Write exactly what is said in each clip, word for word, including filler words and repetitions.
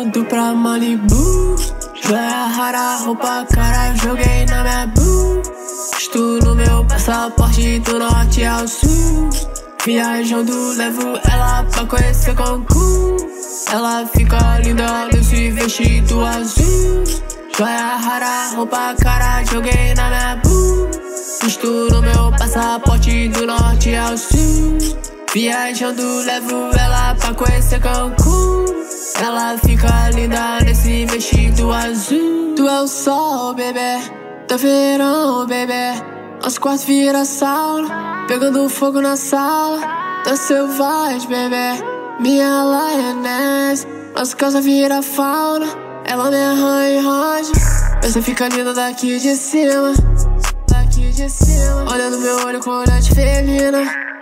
Fumando pra Malibu, joia rara, roupa cara, joguei na minha boo. Estou no meu passaporte do norte ao sul. Viajando, levo ela pra conhecer Cancún. Ela fica linda nesse vestido azul. Joia rara, roupa cara, joguei na minha boo. Estou no meu passaporte do norte ao sul. Viajando, levo ela pra conhecer Cancún. Ela fica linda nesse vestido azul. Tu é o sol, bebê, tá verão, bebê. Nosso quarto vira sauna, pegando fogo na sala. Tá selvagem, bebê, minha lioness. Nossa casa vira fauna, ela me arranha e roja. Você fica linda daqui de cima, daqui de cima. Olha no meu olho com olhar de felina.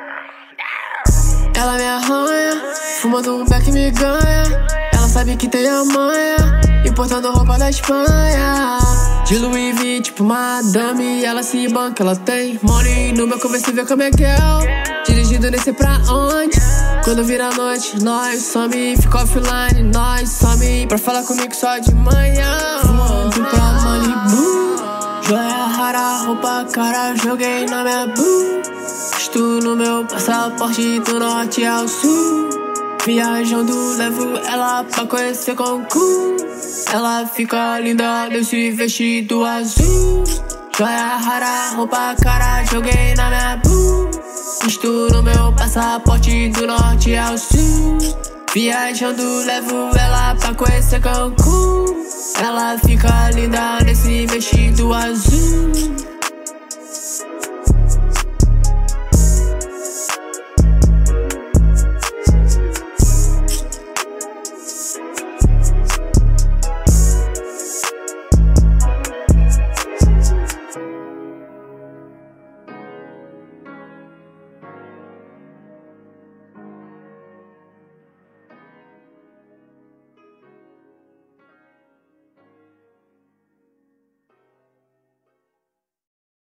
Ela me arranha, fumando um beck me ganha. Ela sabe que tem a manha, importando roupa da Espanha. De Louis V, tipo madame, ela se banca, ela tem money. No meu começo vê como é que é, dirigindo nem sei pra onde. Quando vira noite, nós some, fica offline, nós some. Pra falar comigo só de manhã. Fumando pra Malibu, joia rara, roupa cara, joguei na minha boo. Estou no meu passaporte do norte ao sul. Viajando, levo ela pra conhecer Cancún. Ela fica linda nesse vestido azul. Joia rara, roupa cara, joguei na minha boo. Estou no meu passaporte do norte ao sul. Viajando, levo ela pra conhecer Cancún. Ela fica linda nesse vestido azul.